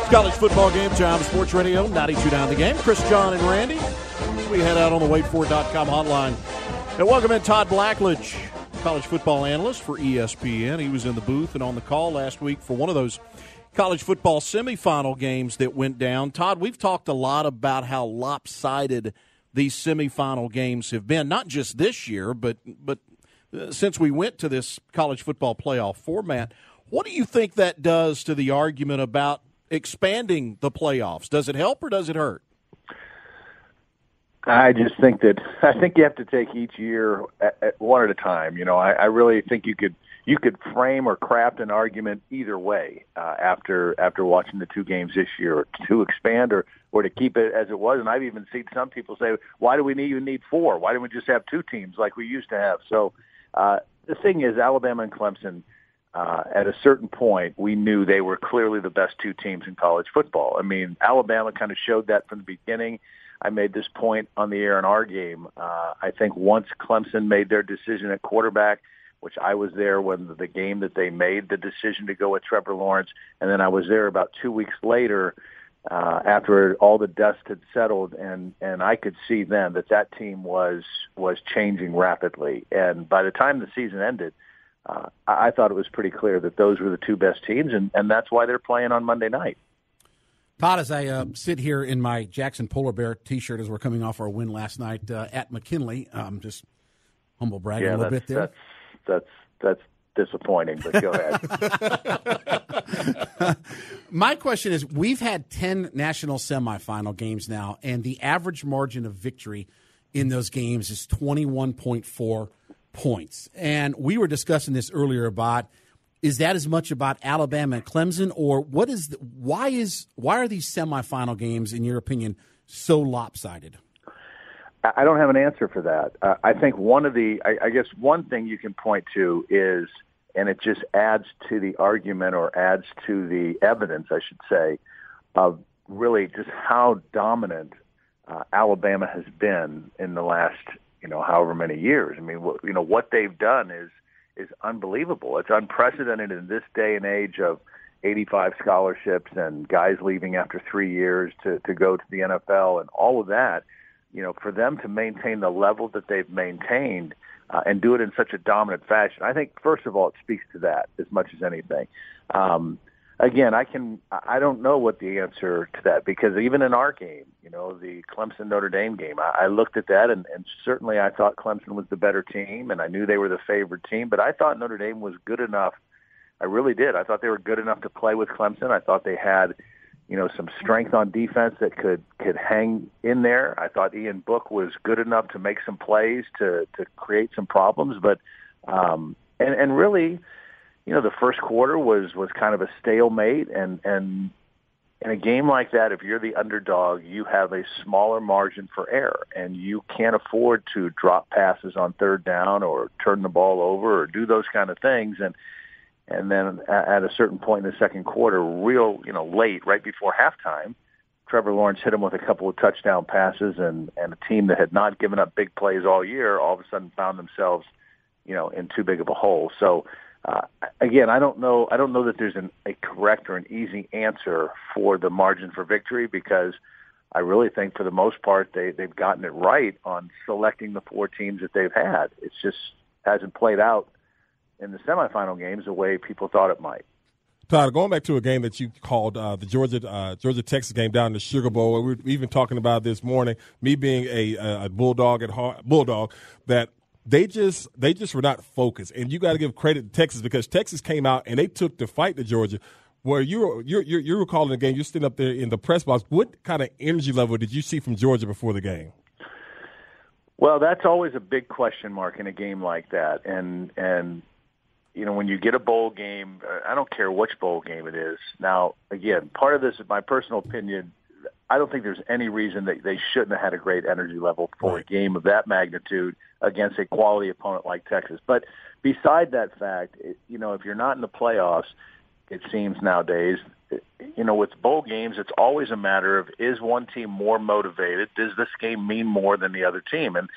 College football game time, Sports Radio, 92.9 The Game. Chris, John, and Randy. We head out on the waitfor.com hotline. And welcome in Todd Blackledge, college football analyst for ESPN. He was in the booth and on the call last week for one of those college football semifinal games that went down. Todd, we've talked a lot about how lopsided these semifinal games have been, not just this year, but since we went to this college football playoff format. What do you think that does to the argument about expanding the playoffs? Does it help or does it hurt? I think you have to take each year at one at a time. I really think you could frame or craft an argument either way after watching the two games this year, to expand or to keep it as it was. And I've even seen some people say, why do we even need four? Why don't we just have two teams like we used to have? So the thing is, Alabama and Clemson, at a certain point, we knew they were clearly the best two teams in college football. I mean, Alabama kind of showed that from the beginning. I made this point on the air in our game. I think once Clemson made their decision at quarterback, which I was there when the game that they made the decision to go with Trevor Lawrence, and then I was there about 2 weeks later after all the dust had settled, and I could see then that team was changing rapidly. And by the time the season ended, I thought it was pretty clear that those were the two best teams, and that's why they're playing on Monday night. Todd, as I sit here in my Jackson Polar Bear T-shirt as we're coming off our win last night at McKinley, just humble bragging a little bit there. That's disappointing, but go ahead. My question is, we've had 10 national semifinal games now, and the average margin of victory in those games is 21.4 points. And we were discussing this earlier about, is that as much about Alabama and Clemson, or why are these semifinal games, in your opinion, so lopsided? I don't have an answer for that. I think I guess one thing you can point to is, and it just adds to the argument or adds to the evidence, I should say, of really just how dominant Alabama has been in the last, however many years. I mean, what they've done is unbelievable. It's unprecedented in this day and age of 85 scholarships and guys leaving after 3 years to go to the NFL and all of that. For them to maintain the level that they've maintained and do it in such a dominant fashion, I think, first of all, it speaks to that as much as anything. Again, I don't know what the answer to that, because even in our game, the Clemson-Notre Dame game, I looked at that, and certainly I thought Clemson was the better team, and I knew they were the favored team, but I thought Notre Dame was good enough. I really did. I thought they were good enough to play with Clemson. I thought they had some strength on defense that could hang in there. I thought Ian Book was good enough to make some plays to create some problems. But and really, the first quarter was kind of a stalemate. And in a game like that, if you're the underdog, you have a smaller margin for error, and you can't afford to drop passes on third down or turn the ball over or do those kind of things. And then at a certain point in the second quarter, late, right before halftime, Trevor Lawrence hit him with a couple of touchdown passes, and a team that had not given up big plays all year all of a sudden found themselves, in too big of a hole. So, again, I don't know that there's a correct or an easy answer for the margin for victory, because I really think for the most part they've gotten it right on selecting the four teams that they've had. It just hasn't played out in the semifinal games the way people thought it might. Todd, going back to a game that you called the Georgia-Texas game down in the Sugar Bowl, we were even talking about this morning, me being a Bulldog at heart, that they just were not focused. And you got to give credit to Texas, because Texas came out and they took the fight to Georgia. Where you were calling the game, you're sitting up there in the press box. What kind of energy level did you see from Georgia before the game? Well, that's always a big question mark in a game like that. And when you get a bowl game, I don't care which bowl game it is. Now, again, part of this is my personal opinion. I don't think there's any reason that they shouldn't have had a great energy level for a game of that magnitude against a quality opponent like Texas. But beside that fact, if you're not in the playoffs, it seems nowadays, with bowl games, it's always a matter of, is one team more motivated? Does this game mean more than the other team? And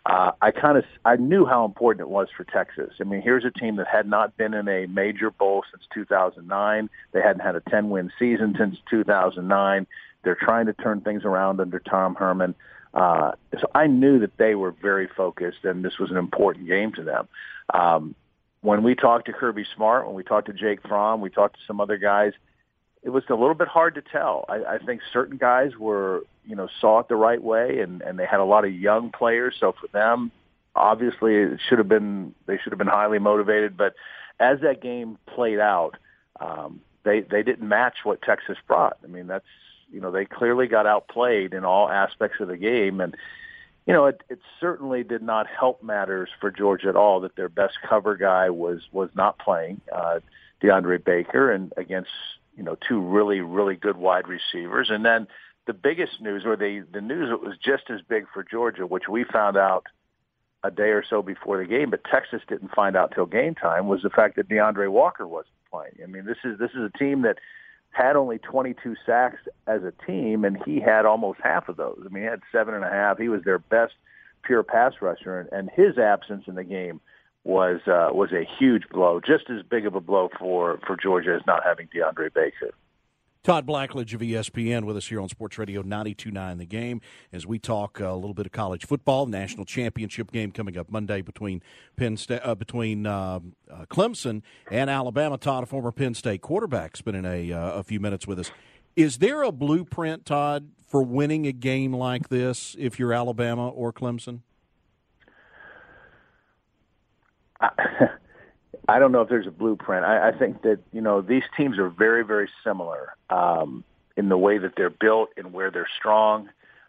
I knew how important it was for Texas. I mean, here's a team that had not been in a major bowl since 2009. They hadn't had a 10-win season since 2009. They're trying to turn things around under Tom Herman. So I knew that they were very focused, and this was an important game to them. When we talked to Kirby Smart, when we talked to Jake Fromm, we talked to some other guys, it was a little bit hard to tell. I think certain guys saw it the right way, and they had a lot of young players. So for them, obviously, they should have been highly motivated. But as that game played out, they didn't match what Texas brought. I mean, they clearly got outplayed in all aspects of the game, and it certainly did not help matters for Georgia at all that their best cover guy was not playing, DeAndre Baker, and against two really, really good wide receivers. And then the biggest news, or the news that was just as big for Georgia, which we found out a day or so before the game, but Texas didn't find out till game time, was the fact that DeAndre Walker wasn't playing. I mean, this is a team that had only 22 sacks as a team, and he had almost half of those. I mean, he had 7.5. He was their best pure pass rusher, and his absence in the game was a huge blow, just as big of a blow for Georgia as not having DeAndre Baker. Todd Blackledge of ESPN with us here on Sports Radio 92.9 The Game as we talk a little bit of college football. National championship game coming up Monday between Clemson and Alabama. Todd, a former Penn State quarterback, spending a few minutes with us. Is there a blueprint, Todd, for winning a game like this if you're Alabama or Clemson? I don't know if there's a blueprint. I think that, these teams are very, very similar in the way that they're built and where they're strong.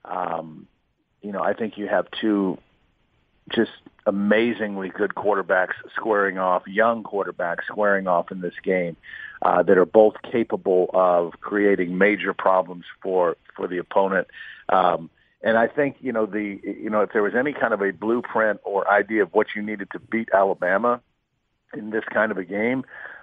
I think you have two just amazingly good quarterbacks squaring off, young quarterbacks squaring off in this game that are both capable of creating major problems for the opponent. And I think, if there was any kind of a blueprint or idea of what you needed to beat Alabama in this kind of a game,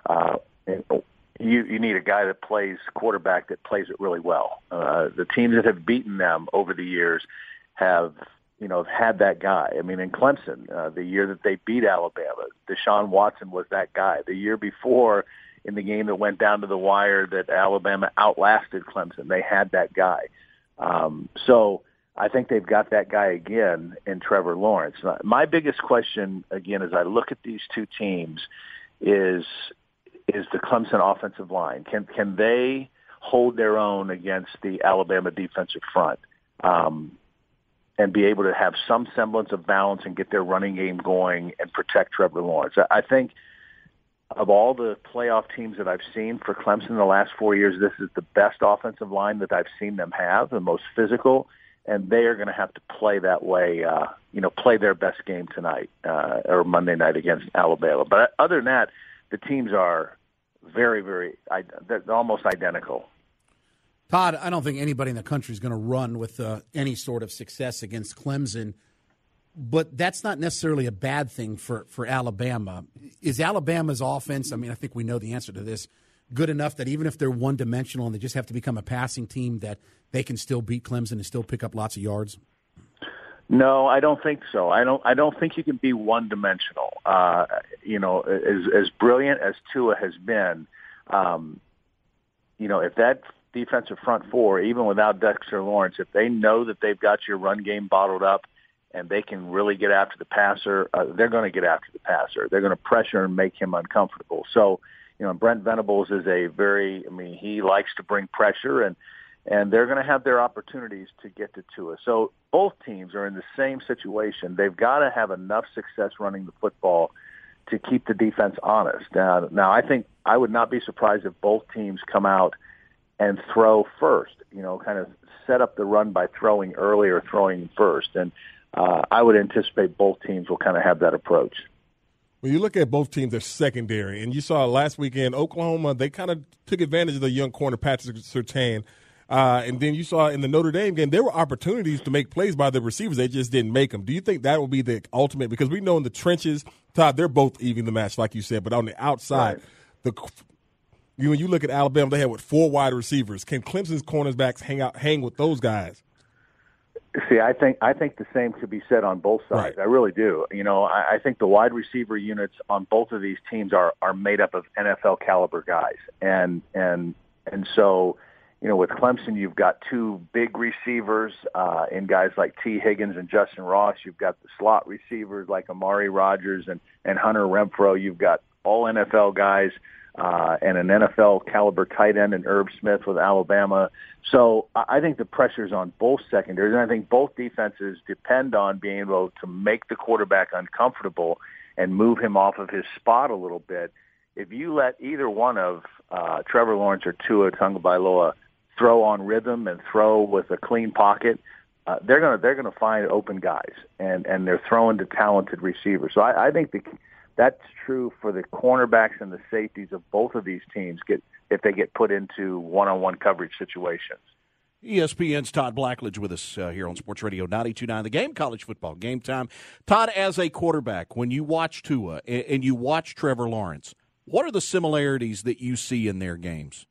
you need a guy that plays quarterback that plays it really well. The teams that have beaten them over the years have, had that guy. I mean, in Clemson, the year that they beat Alabama, Deshaun Watson was that guy. The year before, in the game that went down to the wire that Alabama outlasted Clemson, they had that guy. So I think they've got that guy again in Trevor Lawrence. My biggest question, again, as I look at these two teams, is the Clemson offensive line. Can they hold their own against the Alabama defensive front and be able to have some semblance of balance and get their running game going and protect Trevor Lawrence? I think of all the playoff teams that I've seen for Clemson in the last 4 years, this is the best offensive line that I've seen them have, the most physical. And they are going to have to play that way, play their best game tonight or Monday night against Alabama. But other than that, the teams are very, very they're almost identical. Todd, I don't think anybody in the country is going to run with any sort of success against Clemson, but that's not necessarily a bad thing for Alabama. Is Alabama's offense, I mean, I think we know the answer to this, good enough that even if they're one-dimensional and they just have to become a passing team, that they can still beat Clemson and still pick up lots of yards? No, I don't think so. I don't think you can be one-dimensional. As brilliant as Tua has been, if that defensive front four, even without Dexter Lawrence, if they know that they've got your run game bottled up and they can really get after the passer, they're going to get after the passer. They're going to pressure and make him uncomfortable. So, Brent Venables is he likes to bring pressure, and they're going to have their opportunities to get to Tua. So both teams are in the same situation. They've got to have enough success running the football to keep the defense honest. Now I think I would not be surprised if both teams come out and throw first, kind of set up the run by throwing early or throwing first. And I would anticipate both teams will kind of have that approach. When you look at both teams, they're secondary. And you saw last weekend, Oklahoma, they kind of took advantage of the young corner, Patrick Surtain. And then you saw in the Notre Dame game, there were opportunities to make plays by the receivers. They just didn't make them. Do you think that will be the ultimate? Because we know in the trenches, Todd, they're both even the match, like you said. But on the outside, when you look at Alabama, they had 4 wide receivers. Can Clemson's cornerbacks hang with those guys? See, I think the same could be said on both sides. Right. I really do. I think the wide receiver units on both of these teams are made up of NFL caliber guys, and so with Clemson, you've got two big receivers in guys like T. Higgins and Justin Ross. You've got the slot receivers like Amari Rodgers and Hunter Renfrow. You've got all NFL guys and an NFL caliber tight end in Irv Smith with Alabama. So I think the pressure's on both secondaries, and I think both defenses depend on being able to make the quarterback uncomfortable and move him off of his spot a little bit. If you let either one of Trevor Lawrence or Tua Tagovailoa throw on rhythm and throw with a clean pocket, they're gonna find open guys, and they're throwing to talented receivers. So I think that's true for the cornerbacks and the safeties of both of these teams if they get put into one-on-one coverage situations. ESPN's Todd Blackledge with us here on Sports Radio 92.9 The Game, college football game time. Todd, as a quarterback, when you watch Tua and you watch Trevor Lawrence, what are the similarities that you see in their games?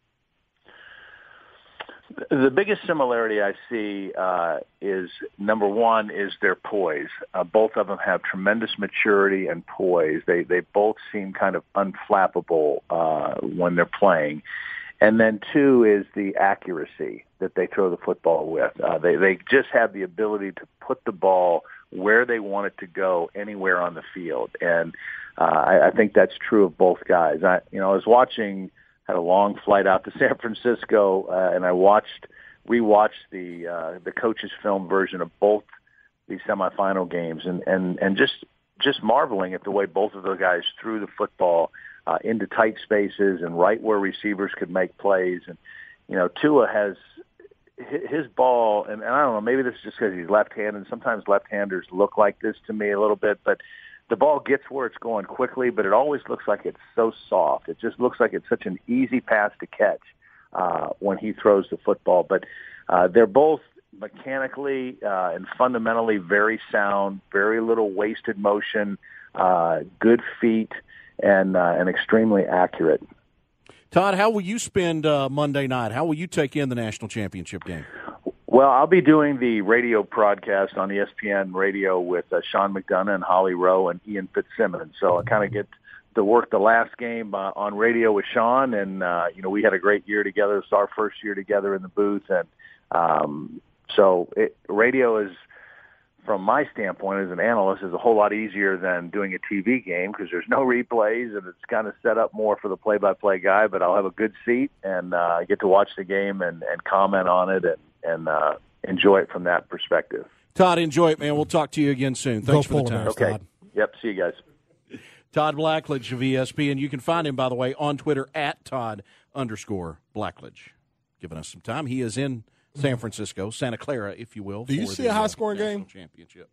The biggest similarity I see is, number one, is their poise. Both of them have tremendous maturity and poise. They both seem kind of unflappable when they're playing. And then two is the accuracy that they throw the football with. They just have the ability to put the ball where they want it to go anywhere on the field. And I think that's true of both guys. I was had a long flight out to San Francisco, and I rewatched the coach's film version of both these semifinal games, and just marveling at the way both of those guys threw the football into tight spaces and right where receivers could make plays. And Tua has his ball, and I don't know, maybe this is just because he's left-handed. Sometimes left-handers look like this to me a little bit, but the ball gets where it's going quickly, but it always looks like it's so soft. It just looks like it's such an easy pass to catch when he throws the football. But they're both mechanically and fundamentally very sound, very little wasted motion, good feet, and extremely accurate. Todd, how will you spend Monday night? How will you take in the national championship game? Well, I'll be doing the radio broadcast on ESPN Radio with Sean McDonough and Holly Rowe and Ian Fitzsimmons. So I kind of get to work the last game on radio with Sean, and we had a great year together. It's our first year together in the booth, and radio is, from my standpoint as an analyst, is a whole lot easier than doing a TV game because there's no replays and it's kind of set up more for the play-by-play guy. But I'll have a good seat and I get to watch the game and comment on it and enjoy it from that perspective. Todd, enjoy it, man. We'll talk to you again soon. Thanks for the time. Okay. Todd. Yep. See you guys. Todd Blackledge of ESPN. You can find him, by the way, on Twitter at Todd_Blackledge. Giving us some time. He is in San Francisco, Santa Clara, if you will. Do you see a high-scoring game? Championship.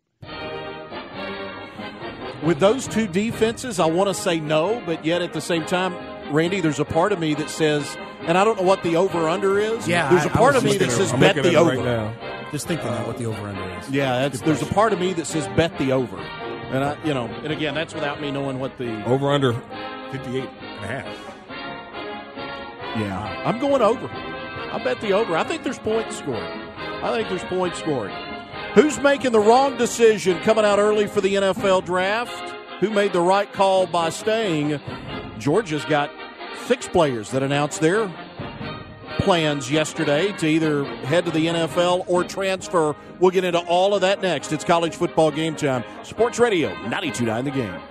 With those two defenses, I want to say no, but yet at the same time, Randy, there's a part of me that says, and I don't know what the over-under is. Yeah, there's a part of me that says bet the over. Right now. Just thinking about what the over-under is. Yeah, there's a part of me that says bet the over. And and again, that's without me knowing what the over-under 58.5. Yeah, I'm going over. I bet the over. I think there's points scored. Who's making the wrong decision coming out early for the NFL draft? Who made the right call by staying? Georgia's got 6 players that announced their plans yesterday to either head to the NFL or transfer. We'll get into all of that next. It's college football game time. Sports Radio 92.9 The Game.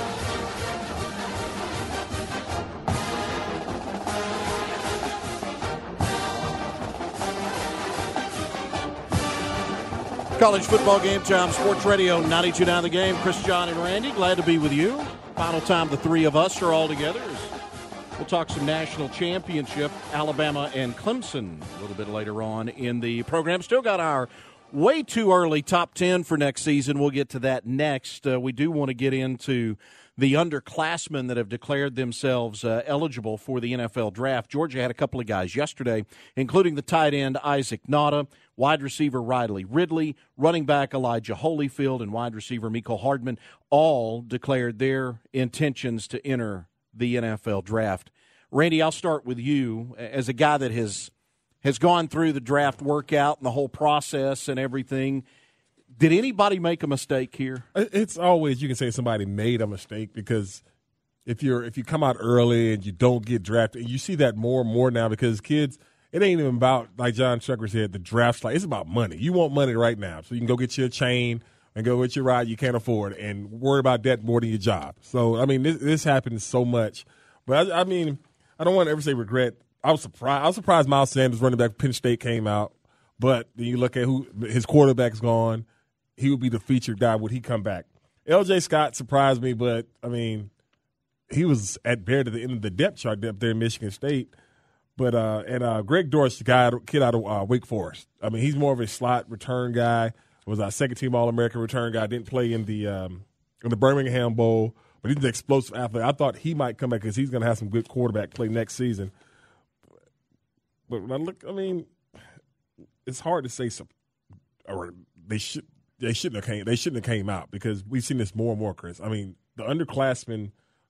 College football game time, Sports Radio 92.9 The Game. Chris, John, and Randy, glad to be with you. Final time the three of us are all together. We'll talk some national championship, Alabama and Clemson, a little bit later on in the program. Still got our way too early top 10 for next season. We'll get to that next. We do want to get into the underclassmen that have declared themselves eligible for the NFL draft. Georgia had a couple of guys yesterday, including the tight end Isaac Nauta, wide receiver Riley Ridley, running back Elijah Holyfield, and wide receiver Mecole Hardman, all declared their intentions to enter the NFL draft. Randy, I'll start with you as a guy that has has gone through the draft workout and the whole process and everything. Did anybody make a mistake here? It's always, you can say somebody made a mistake, because if you come out early and you don't get drafted, you see that more and more now, because kids, it ain't even about, like John Chucker said, the draft's like, it's about money. You want money right now, so you can go get you a chain and go get your ride you can't afford and worry about that more than your job. So, I mean, this happens so much. But, I mean, I don't want to ever say regret. I was surprised Miles Sanders, running back, Penn State, came out. But then you look at who his quarterback's gone. He would be the featured guy. Would he come back? L.J. Scott surprised me, but, I mean, he was at the end of the depth chart up there in Michigan State. But Greg Dortch, the kid out of Wake Forest. I mean, he's more of a slot return guy. Was our second-team All-American return guy. Didn't play in the Birmingham Bowl, but he's an explosive athlete. I thought he might come back because he's going to have some good quarterback play next season. But when I look, I mean, it's hard to say or they shouldn't have came out, because we've seen this more and more, Chris. I mean, the underclassmen,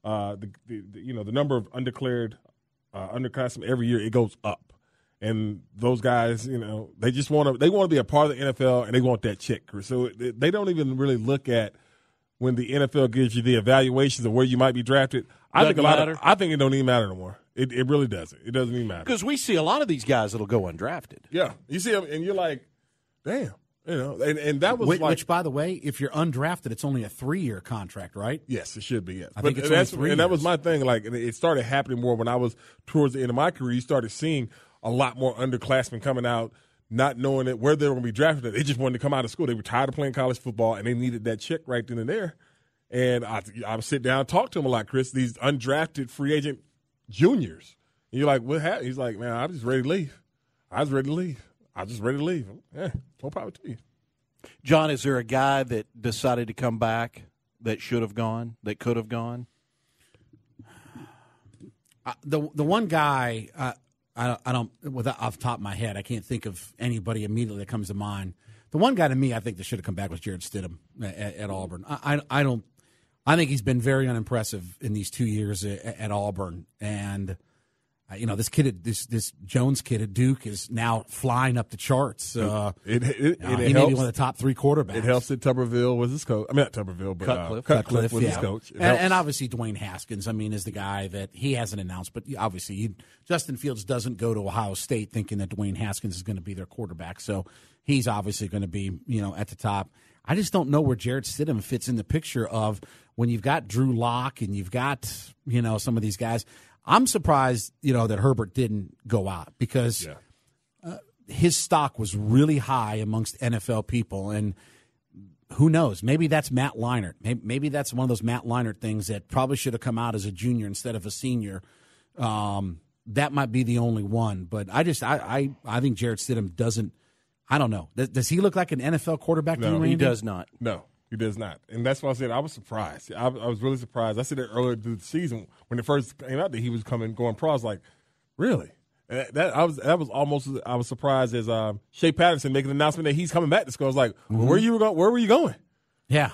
the number of undeclared underclassmen every year, it goes up. And those guys, they just want to be a part of the NFL, and they want that check. So they don't even really look at when the NFL gives you the evaluations of where you might be drafted. I think it don't even matter no more. It really doesn't. It doesn't even matter. Because we see a lot of these guys that'll go undrafted. Yeah, you see them, and you're like, damn, and that was which, by the way, if you're undrafted, it's only a 3-year contract, right? Yes, it should be. Yes. I think it's only 3 years. And that was my thing. Like, it started happening more when I was towards the end of my career. You started seeing a lot more underclassmen coming out, not knowing where they were going to be drafted. They just wanted to come out of school. They were tired of playing college football, and they needed that check right then and there. And I would sit down and talk to them a lot, Chris, these undrafted free agent juniors. And you're like, what happened? He's like, man, I'm just ready to leave. I was just ready to leave. Yeah, no problem to you. John, is there a guy that decided to come back that should have gone, that could have gone? The one guy, I don't, off the top of my head, I can't think of anybody immediately that comes to mind. The one guy to me I think that should have come back was Jarrett Stidham at Auburn. I think he's been very unimpressive in these 2 years at Auburn, and this Jones kid at Duke is now flying up the charts. He may be one of the top 3 quarterbacks. It helps that Tuberville was his coach. I mean, not Tuberville, but Cutcliffe was his coach. And obviously Dwayne Haskins, is the guy that he hasn't announced, but obviously Justin Fields doesn't go to Ohio State thinking that Dwayne Haskins is going to be their quarterback. So he's obviously going to be, at the top. I just don't know where Jarrett Stidham fits in the picture of when you've got Drew Lock and you've got, some of these guys. I'm surprised, that Herbert didn't go out, because his stock was really high amongst NFL people. And who knows? Maybe that's Matt Leinart. Maybe that's one of those Matt Leinart things that probably should have come out as a junior instead of a senior. That might be the only one. But I think Jarrett Stidham doesn't. I don't know. Does he look like an NFL quarterback? No, he does not. No, he does not. And that's why I said I was surprised. I was really surprised. I said that earlier through the season when it first came out that he was going pro. I was like, really? I was surprised as Shea Patterson making the announcement that he's coming back to school. I was like, well, where were you going? Yeah,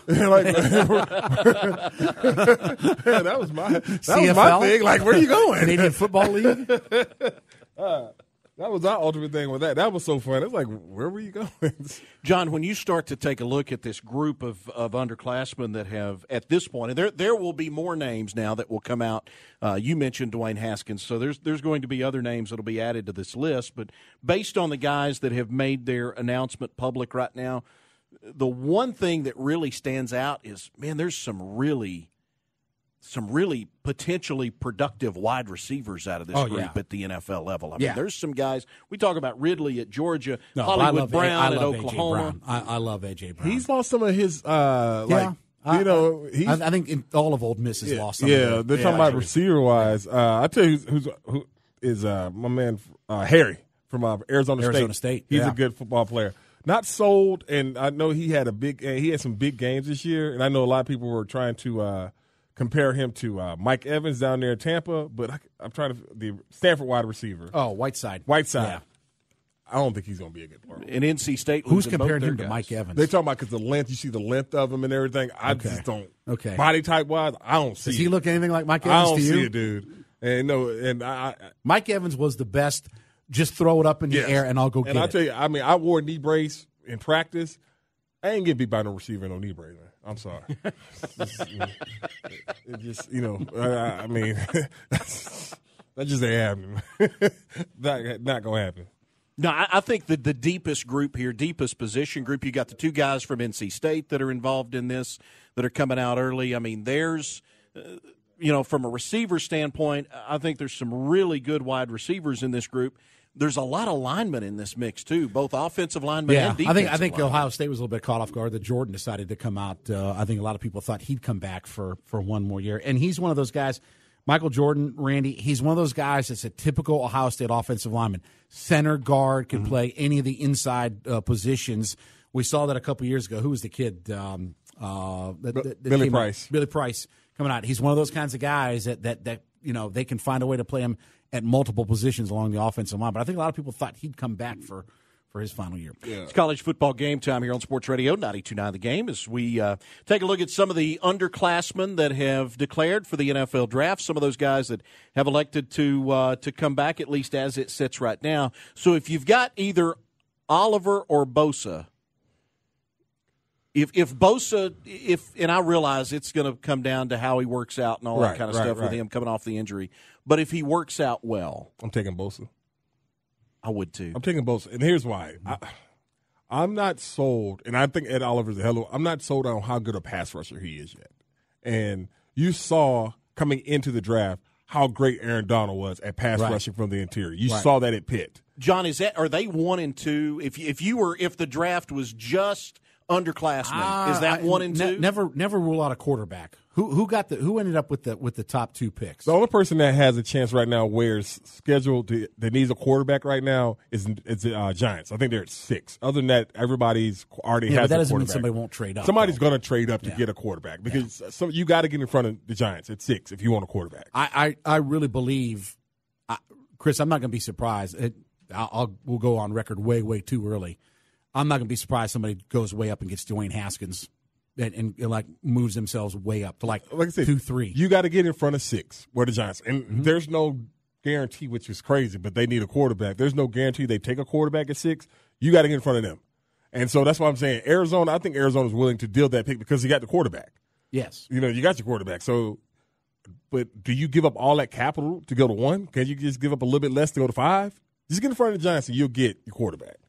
that was my thing. Like, where are you going? Canadian Football League. That was our ultimate thing with that. That was so fun. It's like, where were you going? John, when you start to take a look at this group of underclassmen that have, at this point, and there will be more names now that will come out. You mentioned Dwayne Haskins, so there's going to be other names that will be added to this list. But based on the guys that have made their announcement public right now, the one thing that really stands out is, man, there's some really potentially productive wide receivers out of this group at the NFL level. I mean, there's some guys. We talk about Ridley at Georgia, Hollywood Brown at Oklahoma. I love A.J. Brown. He's lost some of his, I think all of Ole Miss has lost some of they're talking about receiver-wise. I tell you who is my man Harry from Arizona State. He's a good football player. Not sold, and I know he had some big games this year, and I know a lot of people were trying to compare him to Mike Evans down there in Tampa, but I'm trying to the Stanford wide receiver. Oh, Whiteside. Yeah. I don't think he's going to be a good player. In NC State, who's comparing him to Mike Evans? They talking about because the length. You see the length of him and everything. I just don't. Okay. Body type wise, I don't see. Does he look anything like Mike Evans? I don't to you? see it, dude. And Mike Evans was the best just throw it up in the air and I'll go get it. And I'll tell you, I mean, I wore a knee brace in practice. I ain't getting beat by no receiver in no knee brace, man. I'm sorry. It just, I mean, that just ain't happening. Not going to happen. No, I think the deepest group here, deepest position group, you got the two guys from NC State that are involved in this that are coming out early. I mean, there's, from a receiver standpoint, I think there's some really good wide receivers in this group. There's a lot of linemen in this mix, too, both offensive linemen and defensive linemen. I think Ohio State was a little bit caught off guard that Jordan decided to come out. I think a lot of people thought he'd come back for one more year. And he's one of those guys, Michael Jordan, Randy, he's one of those guys that's a typical Ohio State offensive lineman. Center guard, can play any of the inside positions. We saw that a couple years ago. Who was the kid? Billy Price. Billy Price coming out. He's one of those kinds of guys that they can find a way to play him at multiple positions along the offensive line. But I think a lot of people thought he'd come back for his final year. Yeah. It's college football game time here on Sports Radio 92.9 The Game as we take a look at some of the underclassmen that have declared for the NFL draft, some of those guys that have elected to come back, at least as it sits right now. So if you've got either Oliver or Bosa, if Bosa, and I realize it's going to come down to how he works out and all that kind of stuff with him coming off the injury, but if he works out well, I'm taking Bosa. I would too. I'm taking Bosa, and here's why. I'm not sold, and I think Ed Oliver's a I'm not sold on how good a pass rusher he is yet. And you saw coming into the draft how great Aaron Donald was at pass rushing from the interior. You saw that at Pitt. John, are they 1 and 2? If the draft was just underclassmen, is that 1 and 2? Never rule out a quarterback. Who ended up with the top 2 picks? The only person that has a chance right now where's scheduled that needs a quarterback right now is the Giants. I think they're at 6. Other than that, everybody's already has a quarterback. But that doesn't mean somebody won't trade up. Somebody's going to trade up to get a quarterback because you got to get in front of the Giants at 6 if you want a quarterback. I really believe, Chris, I'm not going to be surprised. We'll go on record way too early. I'm not going to be surprised somebody goes way up and gets Dwayne Haskins and moves themselves way up to like I said, 2-3. You got to get in front of 6 where the Giants. And there's no guarantee, which is crazy, but they need a quarterback. There's no guarantee they take a quarterback at 6. You got to get in front of them. And so that's why I'm saying Arizona, I think Arizona's willing to deal that pick because he got the quarterback. Yes. You got your quarterback. So, but do you give up all that capital to go to 1? Can you just give up a little bit less to go to 5? Just get in front of the Giants and you'll get your quarterback.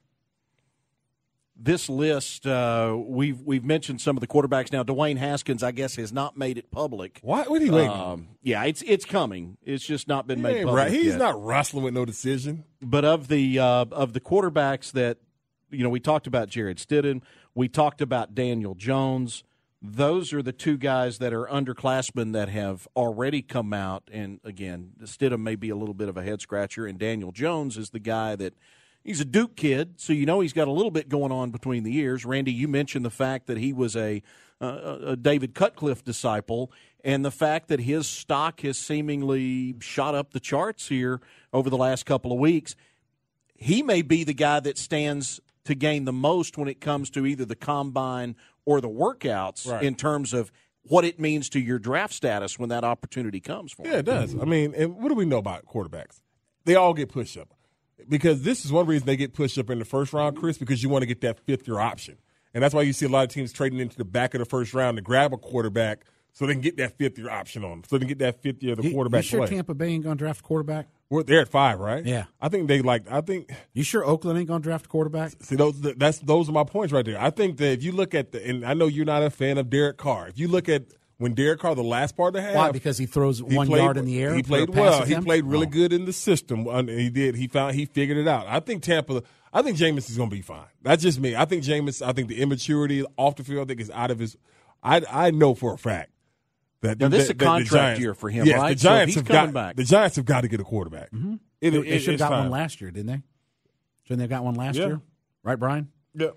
This list, we've mentioned some of the quarterbacks now. Dwayne Haskins, I guess, has not made it public. Why would he waiting? Yeah, it's coming. It's just not been made public. Right. He's yet. not wrestling with no decision. But of the quarterbacks that we talked about Jared Stidham, we talked about Daniel Jones. Those are the 2 guys that are underclassmen that have already come out. And again, Stidham may be a little bit of a head scratcher, and Daniel Jones is the guy that. He's a Duke kid, so he's got a little bit going on between the ears. Randy, you mentioned the fact that he was a David Cutcliffe disciple, and the fact that his stock has seemingly shot up the charts here over the last couple of weeks. He may be the guy that stands to gain the most when it comes to either the combine or the workouts in terms of what it means to your draft status when that opportunity comes for him. Yeah, it does. I mean, and what do we know about quarterbacks? They all get pushed up. Because this is one reason they get pushed up in the first round, Chris, because you want to get that 5th-year option. And that's why you see a lot of teams trading into the back of the first round to grab a quarterback so they can get that 5th-year option on them, so they can get that 5th year of the quarterback play. You sure play. Tampa Bay ain't going to draft a quarterback? They're at 5, right? Yeah. I think You sure Oakland ain't going to draft a quarterback? See, those are my points right there. I think that if you look at and I know you're not a fan of Derek Carr. If you look at when Derek Carr, the last part of the half. Why? Because he throws 1 yard in the air? He played well. He played really good in the system. He did. He figured it out. I think Jameis is going to be fine. That's just me. I think the immaturity off the field, I think is out of his. I know for a fact that this is a contract year for him, yes, right? The Giants so he's coming back. The Giants have got to get a quarterback. Mm-hmm. They should have got one last year, didn't they? Shouldn't they have got one last year? Right, Brian? Yeah.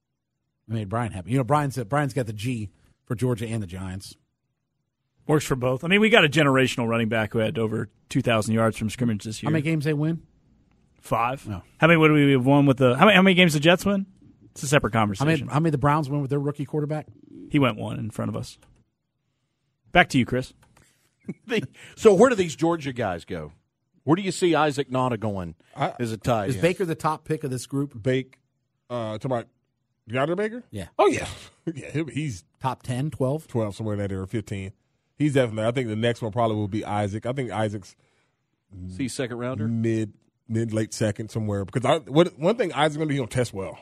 I made Brian happy. Brian's got the G for Georgia and the Giants. Works for both. I mean, we got a generational running back who had over 2,000 yards from scrimmage this year. How many games they win? 5. No. How many would we have won with how many games the Jets win? It's a separate conversation. How many the Browns win with their rookie quarterback? He went 1 in front of us. Back to you, Chris. So where do these Georgia guys go? Where do you see Isaac Nauta going as a tight end? Is Baker the top pick of this group? Talking about DeAndre Baker? Yeah. Oh, yeah. Yeah, he's Top 10, 12? 12, somewhere in that area, 15. He's definitely. I think the next one probably will be Isaac. I think Isaac's See second rounder? mid, late second somewhere. Because one thing Isaac's going to do, he's going to test well.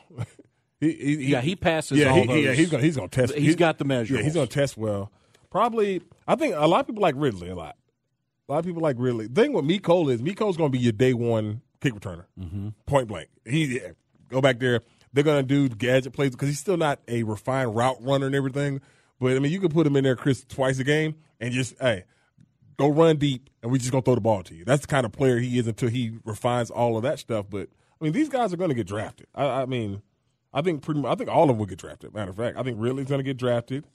he passes yeah, all those. he's going to test. He's got the measurables. Yeah, he's going to test well. Probably, I think a lot of people like Ridley a lot. A lot of people like Ridley. The thing with Mecole is Mecole's going to be your day one kick returner, point blank. Go back there. They're going to do gadget plays because he's still not a refined route runner and everything. But, I mean, you can put him in there, Chris, twice a game and just, go run deep and we're just going to throw the ball to you. That's the kind of player he is until he refines all of that stuff. But, I mean, these guys are going to get drafted. I think all of them will get drafted. Matter of fact, I think Ridley's going to get drafted.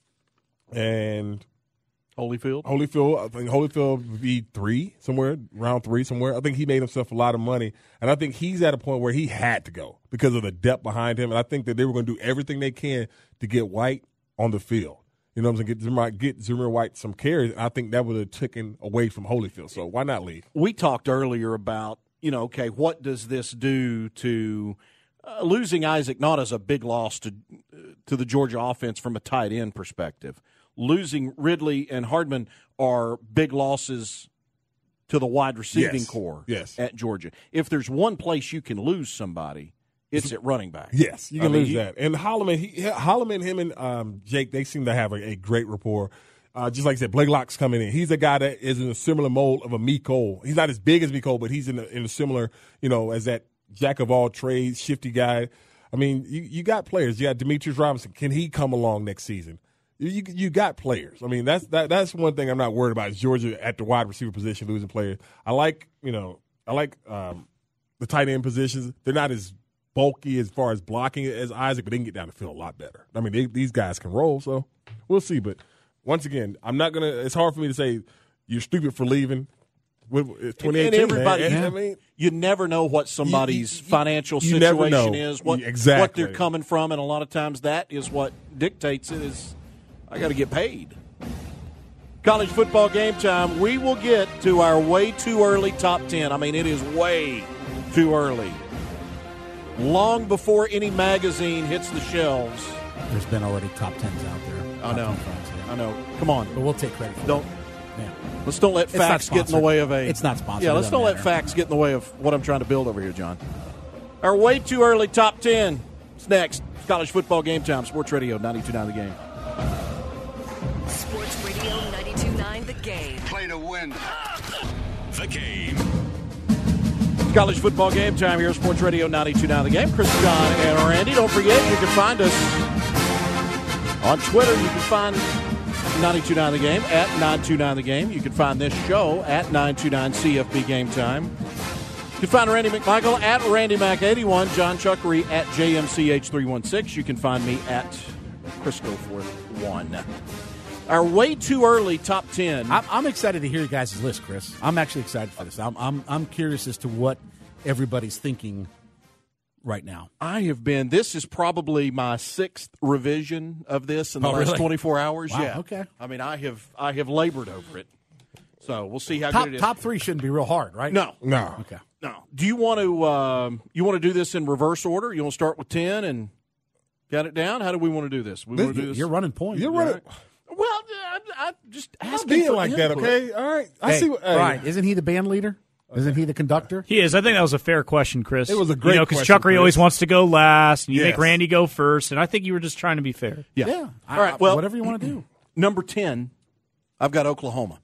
And Holyfield, I think Holyfield would be round 3 somewhere. I think he made himself a lot of money, and I think he's at a point where he had to go because of the depth behind him. And I think that they were going to do everything they can to get White on the field. You know what I'm saying? Get Zamir White some carries. And I think that would have taken away from Holyfield. So why not leave? We talked earlier about what does this do to losing Isaac Nauta is a big loss to the Georgia offense from a tight end perspective. Losing Ridley and Hardman are big losses to the wide receiving core at Georgia. If there's one place you can lose somebody, it's at running back. Yes, you can lose that. And Holloman, him and Jake, they seem to have a great rapport. Just like I said, Blake Locke's coming in. He's a guy that is in a similar mold of a Mecole. He's not as big as Mecole, but he's in a similar, as that jack of all trades, shifty guy. I mean, you got players. You got Demetrius Robinson. Can he come along next season? You got players. I mean, that's one thing I'm not worried about is Georgia at the wide receiver position losing players. I like the tight end positions. They're not as bulky as far as blocking as Isaac, but they can get down the field a lot better. I mean, these guys can roll, so we'll see. But once again, I'm not gonna. It's hard for me to say you're stupid for leaving. It's 2018. And everybody, I mean, you never know what somebody's financial situation is, what they're coming from, and a lot of times that is what dictates it. Is I got to get paid. College football game time. We will get to our way too early top 10. I mean, it is way too early. Long before any magazine hits the shelves. There's been already top 10s out there. I know. Come on. But we'll take credit for it. Yeah. Let's don't let facts get in the way of a... It's not sponsored. Yeah, let's don't let facts get in the way of what I'm trying to build over here, John. Our way too early top 10 is next. It's college football game time. Sports Radio 92.9 The Game. Sports Radio 92.9 The Game. Play to win. The Game. College football game time here. Sports Radio 92.9 The Game. Chris, John, and Randy. Don't forget, you can find us on Twitter. You can find 92.9 The Game at 929 The Game. You can find this show at 929 CFB Game Time. You can find Randy McMichael at RandyMac81, John Chuckery at JMCH316. You can find me at Crisco41. Our way too early top 10. I'm excited to hear you guys' list, Chris. I'm actually excited for this. I'm curious as to what everybody's thinking right now. This is probably my 6th revision of this in the last 24 hours. Wow, yeah. Okay. I mean, I have labored over it. So we'll see how good it is. Top 3 shouldn't be real hard, right? No. Okay. No. Do you want to do this in reverse order? You want to start with 10 and get it down? How do we want to do this? We want to do this. You're running points. You're running. Well, I'm just asking being for like input. that, okay? All right. I see. Right. Isn't he the band leader? Isn't he the conductor? He is. I think that was a fair question, Chris. It was a great because question, Chuckery always wants to go last, and you make Yes. Randy go first, and I think you were just trying to be fair. Yeah. All right. Well, whatever you want to do. Number 10, I've got Oklahoma.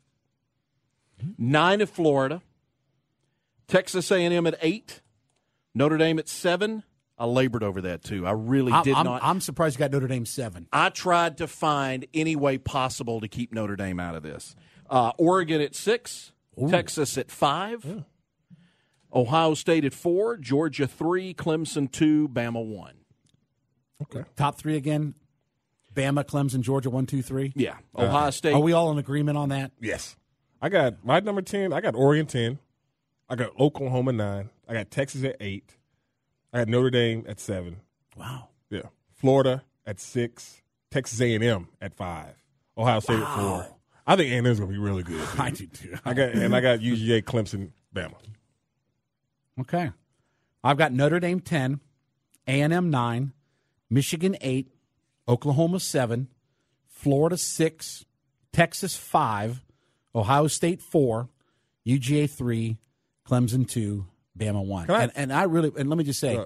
9 at Florida. Texas A&M at 8. Notre Dame at 7. I labored over that, too. I really did not. I'm surprised you got Notre Dame 7. I tried to find any way possible to keep Notre Dame out of this. Oregon at 6. Ooh. Texas at 5. Yeah. Ohio State at 4. Georgia 3. Clemson 2. Bama 1. Okay. Top 3 again. Bama, Clemson, Georgia 1, 2, 3. Yeah. Ohio State. Are we all in agreement on that? Yes. I got my number 10. I got Oregon 10. I got Oklahoma 9. I got Texas at 8. I had Notre Dame at 7. Wow. Yeah. Florida at 6. Texas A&M at 5. Ohio State at 4. I think A&M's going to be really good. I do too. I got UGA, Clemson, Bama. Okay. I've got Notre Dame 10, A&M 9, Michigan 8, Oklahoma 7, Florida 6, Texas 5, Ohio State 4, UGA 3, Clemson 2, Bama 1. And let me just say,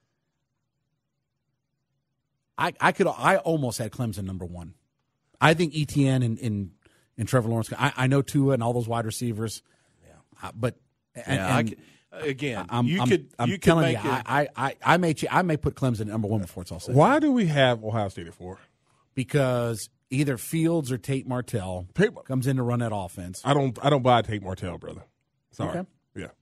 I almost had Clemson number 1. I think ETN and Trevor Lawrence. I know Tua and all those wide receivers, but I'm telling you, I may put Clemson at number 1 before it's all said. Why do we have Ohio State at 4? Because either Fields or Tate Martell comes in to run that offense. I don't buy Tate Martell, brother. Sorry. Okay.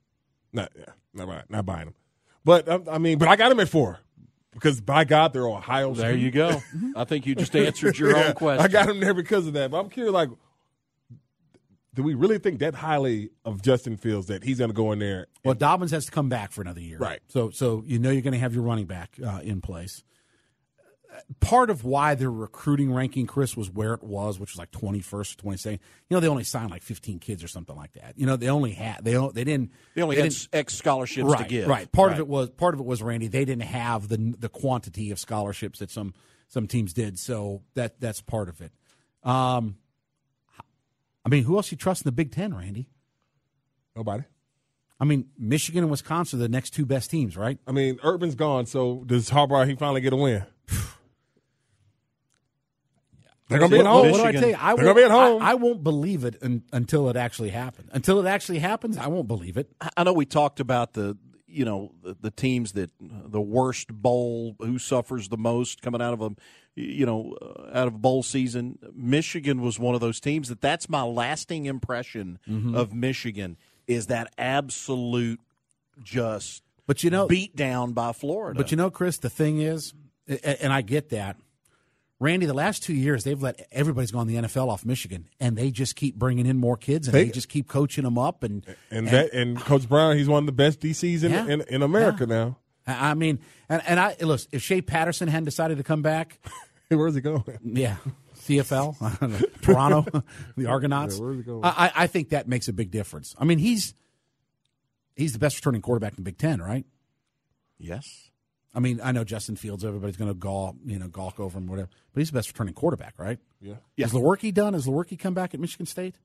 Not buying him. But I got him at 4 because by God they're Ohio State. There you go. I think you just answered your own question. I got him there because of that. But I'm curious, like, do we really think that highly of Justin Fields that he's going to go in there? Well, Dobbins has to come back for another year, right? So you're going to have your running back in place. Part of why their recruiting ranking, Chris, was where it was, which was like 21st, 22nd. They only signed like 15 kids or something like that. They only had X scholarships to give. Right. Part of it was Randy. They didn't have the quantity of scholarships that some teams did. So that's part of it. Who else you trust in the Big Ten, Randy? Nobody. Michigan and Wisconsin are the next 2 best teams, right? Urban's gone, so does Harbaugh he finally get a win? They're going to be at home. What do I tell you? They're going to be at home. I won't believe it until it actually happens. Until it actually happens, I won't believe it. I know we talked about the teams that the worst bowl, who suffers the most coming out of out of bowl season. Michigan was one of those teams that's my lasting impression of Michigan is that absolute just beat down by Florida. But Chris, the thing is, and I get that, Randy, the last 2 years, they've let everybody's gone the NFL off Michigan, and they just keep bringing in more kids, and they just keep coaching them up. And Coach Brown, he's one of the best DCs in America now. Look, if Shea Patterson hadn't decided to come back, where's he going? Yeah, CFL, Toronto, the Argonauts. Yeah, where's he going? I think that makes a big difference. He's the best returning quarterback in the Big Ten, right? Yes. I know Justin Fields, everybody's going to gawk over him, whatever. But he's the best returning quarterback, right? Yeah. Is Lewerke done? Has Lewerke come back at Michigan State?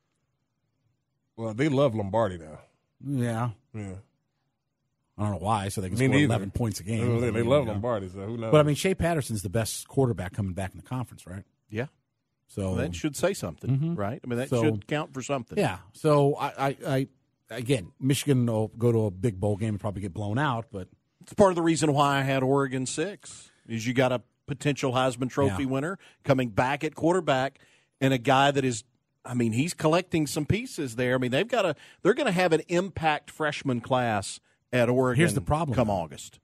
Well, they love Lombardi now. Yeah. Yeah. I don't know why, so they can score 11 points a game. They love Lombardi, so who knows? But, Shea Patterson's the best quarterback coming back in the conference, right? Yeah. So that should say something, right? That should count for something. Yeah. So, I again, Michigan will go to a big bowl game and probably get blown out, but it's part of the reason why I had Oregon 6 is you got a potential Heisman Trophy winner coming back at quarterback and a guy that is, he's collecting some pieces there. They're going to have an impact freshman class at Oregon. Here's the problem. Come August.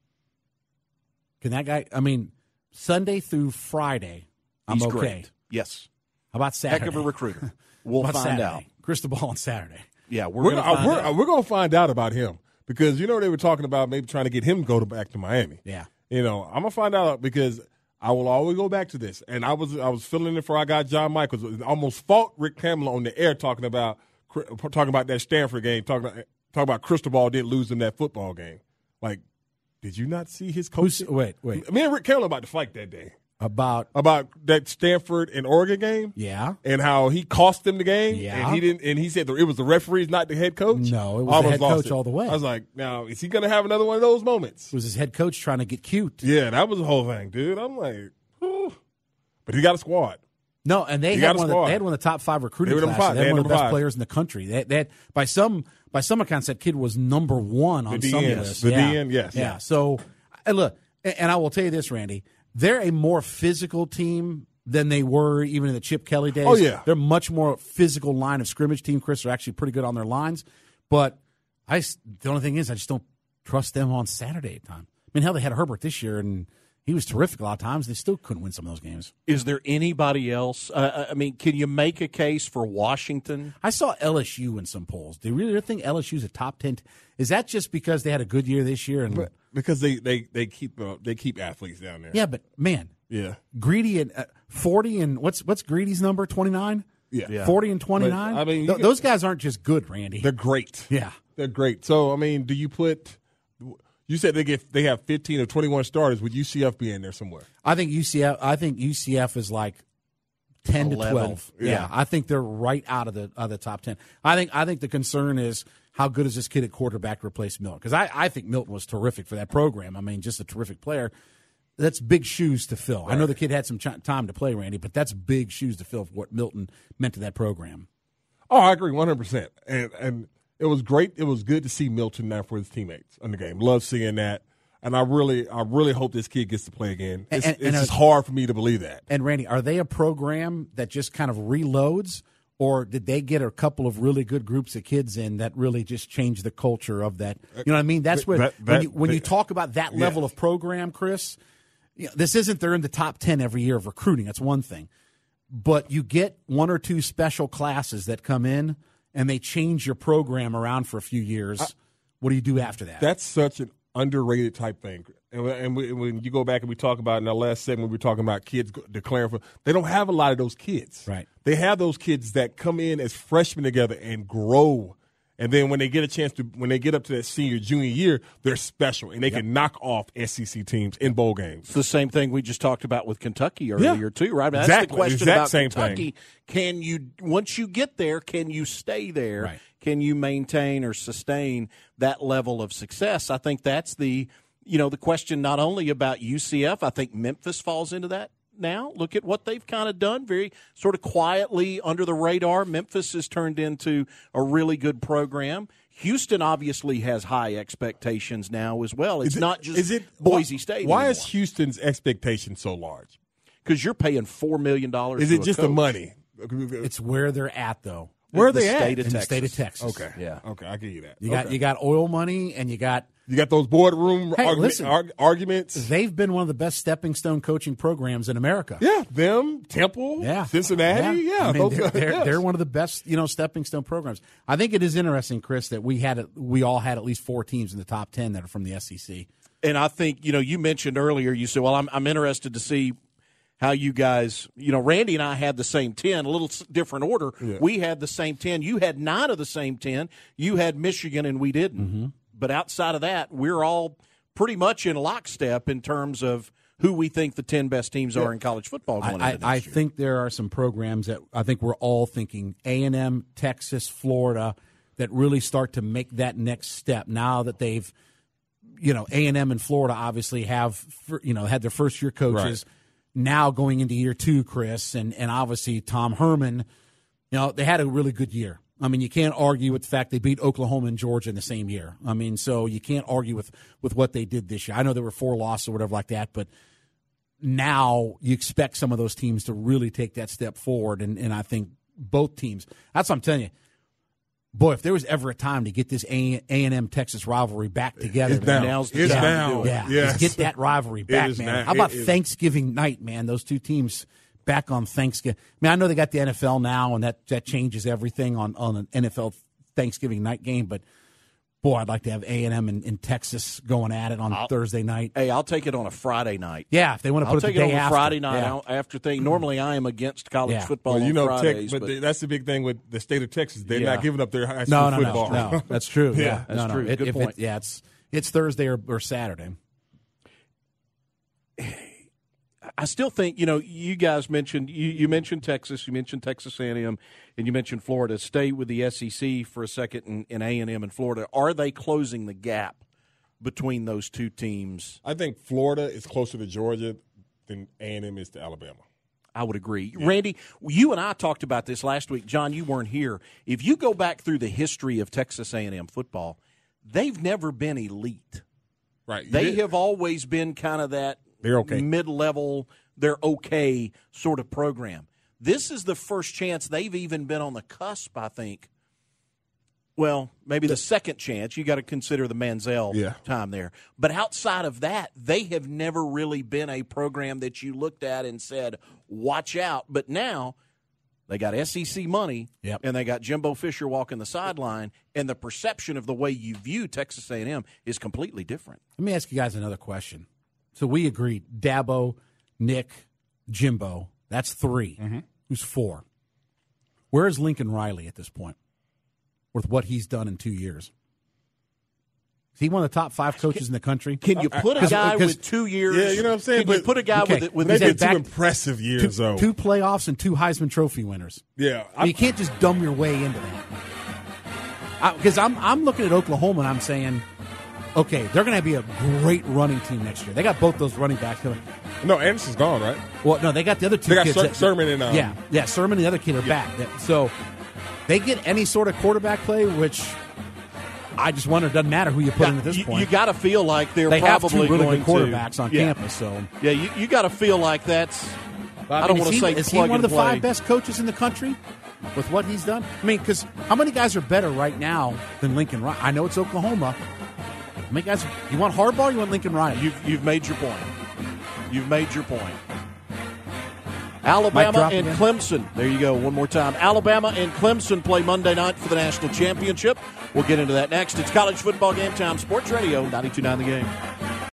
Can that guy, Sunday through Friday, He's okay. Great. Yes. How about Saturday? Heck of a recruiter. We'll find out. Crystal ball on Saturday. Yeah, we're going to find out about him. Because, they were talking about maybe trying to get him to go back to Miami. Yeah. I'm going to find out because I will always go back to this. And I was feeling it before I got John Michaels. I almost fought Rick Pamela on the air talking about that Stanford game, talking about Cristobal didn't lose in that football game. Like, did you not see his coach? Wait. Me and Rick Pamela about to fight that day. About that Stanford and Oregon game, yeah, and how he cost them the game, yeah, and he didn't, and he said it was the referees, not the head coach. No, it was the head coach all the way. I was like, now is he going to have another one of those moments? It was his head coach trying to get cute. Yeah, that was the whole thing, dude. I'm like, ooh. But he got a squad. No, and they had one of the top 5 recruiting classes. They had one of the best players in the country. They had, by some accounts, that kid was number 1 on some lists. The DN, yes. Yeah. So, look, and I will tell you this, Randy. They're a more physical team than they were even in the Chip Kelly days. Oh, yeah. They're much more physical line of scrimmage team. Chris, are actually pretty good on their lines. But the only thing is I just don't trust them on Saturday at time. Hell, they had Herbert this year, and he was terrific a lot of times. They still couldn't win some of those games. Is there anybody else? Can you make a case for Washington? I saw LSU in some polls. Do you really think LSU's a top 10? Is that just because they had a good year this year? But because they keep athletes down there. Yeah, but man, yeah, Greedy and 40 and what's Greedy's number? 29. Yeah. 40 and 29. But, those guys aren't just good, Randy. They're great. Yeah. They're great. So, I mean, do you put – you said they have 15 or 21 starters. Would UCF be in there somewhere? I think UCF is like 10 to 12. Yeah, I think they're right out of the top 10. I think the concern is how good is this kid at quarterback to replace Milton? Because I think Milton was terrific for that program. I mean, just a terrific player. That's big shoes to fill. Right. I know the kid had some time to play, Randy, but that's big shoes to fill for what Milton meant to that program. Oh, I agree 100%. And it was great. It was good to see Milton there for his teammates in the game. Love seeing that. And I really hope this kid gets to play again. It's just hard for me to believe that. And, Randy, are they a program that just kind of reloads, or did they get a couple of really good groups of kids in that really just changed the culture of that? You know what I mean? That's what when you talk about that level of program, Chris, you know, this isn't they're in the top 10 every year of recruiting. That's one thing. But you get one or two special classes that come in, and they change your program around for a few years. What do you do after that? That's such an underrated type thing. And when you go back and we talk about in our last segment, we were talking about kids declaring for – they don't have a lot of those kids. Right. They have those kids that come in as freshmen together and grow. And then when they get a chance to – when they get up to that junior year, they're special. And they can knock off SEC teams in bowl games. It's the same thing we just talked about with Kentucky earlier, too, right? I mean, exactly. That's the question about same Kentucky. Thing. Can you – once you get there, can you stay there? Right. Can you maintain or sustain that level of success? I think that's the question not only about UCF. I think Memphis falls into that now. Look at what they've kind of done, very sort of quietly under the radar. Memphis has turned into a really good program. Houston obviously has high expectations now as well. It's not just Boise State Why anymore. is Houston's expectation so large? Because you're paying $4 million. Is it just the money? It's where they're at, though. Where are they at? In the state of Texas. Okay. Yeah. Okay, I give you that. You got oil money, and you got those boardroom listen, arguments. They've been one of the best stepping stone coaching programs in America. Yeah, them, Temple, Cincinnati. Yeah, I mean, they're one of the best stepping stone programs. I think it is interesting, Chris, that we all had at least 4 teams in the top 10 that are from the SEC. And I think you mentioned earlier. You said, "Well, I'm interested to see." How you guys, Randy and I had the same 10, a little different order. Yeah. We had the same 10. You had 9 of the same 10. You had Michigan, and we didn't. Mm-hmm. But outside of that, we're all pretty much in lockstep in terms of who we think the 10 best teams are in college football going into next year. I think there are some programs that I think we're all thinking, A&M, Texas, Florida, that really start to make that next step now that they've, A&M and Florida obviously have, had their first-year coaches. Right. Now going into year 2, Chris, and obviously Tom Herman, they had a really good year. I mean, you can't argue with the fact they beat Oklahoma and Georgia in the same year. I mean, so you can't argue with what they did this year. I know there were 4 losses or whatever like that, but now you expect some of those teams to really take that step forward, and I think both teams. That's what I'm telling you. Boy, if there was ever a time to get this A&M Texas rivalry back together, now's the time. Yeah, yes. Get that rivalry back, man. Now. How about Thanksgiving night, man? Those two teams back on Thanksgiving. I mean, I know they got the NFL now, and that changes everything on an NFL Thanksgiving night game, but boy, I'd like to have A&M in Texas going at it on Thursday night. Hey, I'll take it on a Friday night. Yeah, if they want to put it the day after. I'll take it on a Friday night after thing. Normally, I am against college football on Fridays. But that's the big thing with the state of Texas. They're not giving up their high school football. No, that's true. That's true. Good point. It's Thursday or Saturday. I still think, you guys mentioned you mentioned Texas, you mentioned Texas A&M, and you mentioned Florida. Stay with the SEC for a second in A&M and Florida. Are they closing the gap between those two teams? I think Florida is closer to Georgia than A&M is to Alabama. I would agree. Yeah. Randy, you and I talked about this last week. John, you weren't here. If you go back through the history of Texas A&M football, they've never been elite. Right. They have always been kind of that they're okay. Mid-level, they're okay sort of program. This is the first chance they've even been on the cusp, I think. Well, maybe the second chance. You got to consider the Manziel time there. But outside of that, they have never really been a program that you looked at and said, watch out. But now they got SEC money, and they got Jimbo Fisher walking the sideline, and the perception of the way you view Texas A&M is completely different. Let me ask you guys another question. So we agreed, Dabo, Nick, Jimbo, that's 3. Mm-hmm. Who's 4? Where is Lincoln Riley at this point with what he's done in 2 years? Is he one of the top 5 coaches in the country? Can you put a guy with 2 years? Yeah, you know what I'm saying? Can you put a guy with they've been back- 2 impressive years, though. 2 playoffs and 2 Heisman Trophy winners. Yeah. You can't just dumb your way into that. Because I'm looking at Oklahoma and I'm saying, okay, they're going to be a great running team next year. They got both those running backs coming. No, Anderson's gone, right? Well, no, they got the other 2 They got kids. Sermon and yeah, Sermon and the other kid are back. So they get any sort of quarterback play, which I just wonder, it doesn't matter who you put in at this point. You got to feel like they have probably 2 really going good quarterbacks on campus. So yeah, you got to feel like that's. I don't want to say is he plug one of the and play. 5 best coaches in the country with what he's done? I mean, because how many guys are better right now than Lincoln Riley? I know it's Oklahoma. How many guys? You want Harbaugh or you want Lincoln Riley? You've made your point. You've made your point. Alabama and Clemson. There you go. One more time. Alabama and Clemson play Monday night for the national championship. We'll get into that next. It's college football game time. Sports Radio 92.9 The Game.